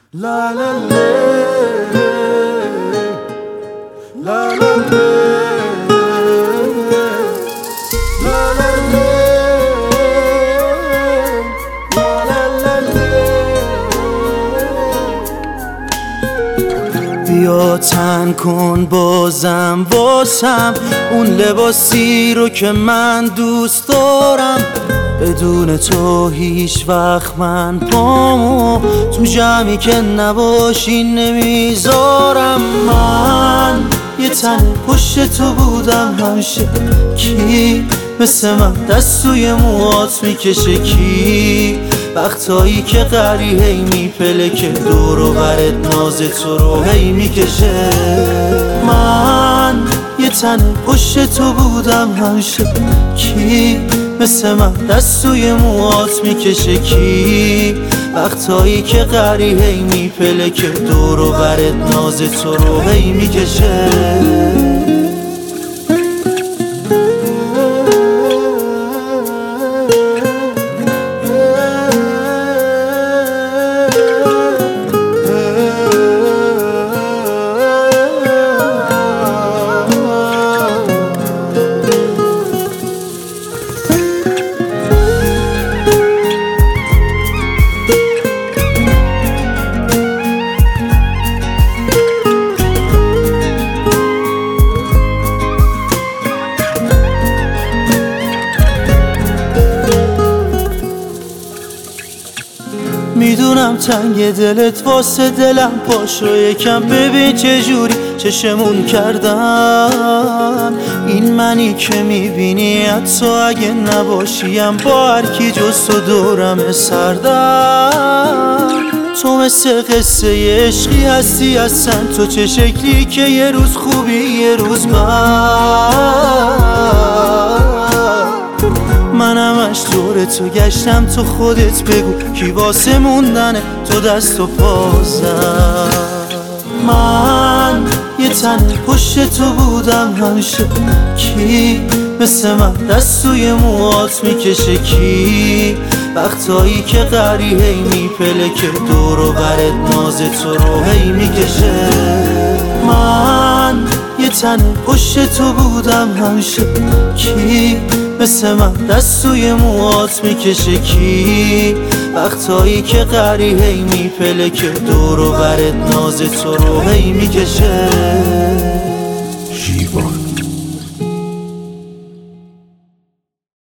La la la, la la la, la la la, la la. بیا تن کن بازم واسم اون لباسی رو که من دوست دارم. بدون تو هیچ وقت من پامو تو جمعی که نباشی نمیذارم. من یه تن پشت تو بودم همیشه، کی مثل من دست توی موهات میکشه؟ کی وقتایی که قری هی میپلکه دور و برت ناز تو رو هی میکشه؟ من یه تن پشت تو بودم همیشه، کی مثل من دست توی موهات میکشه؟ کی وقتایی که قری هی میپلکه دور و برت ناز تو رو هی میکشه؟ میدونم تنگ دلت واسه دلم، پاشو یکم ببین چجوری چشمون کردن. این منی که میبینی حتی اگه نباشیم با هرکی جز تو دورم سردن. تو مثل قصه عشقی هستی اصلا، تو چه شکلی که یه روز خوبی یه روز من همش دور تو گشتم. تو خودت بگو کی واسه موندن تو دست و پازم. من یه تن پشت تو بودم همیشه، کی مثل من دست توی موهات میکشه؟ کی وقتایی که قری هی میپلکه دور و برت ناز تو رو هی میکشه؟ من یه تن پشت تو بودم همیشه، کی مثل من دست توی موهات میکشه؟ کی وقتایی که قری هی میپلکه دور و برت ناز تو رو هی میکشه؟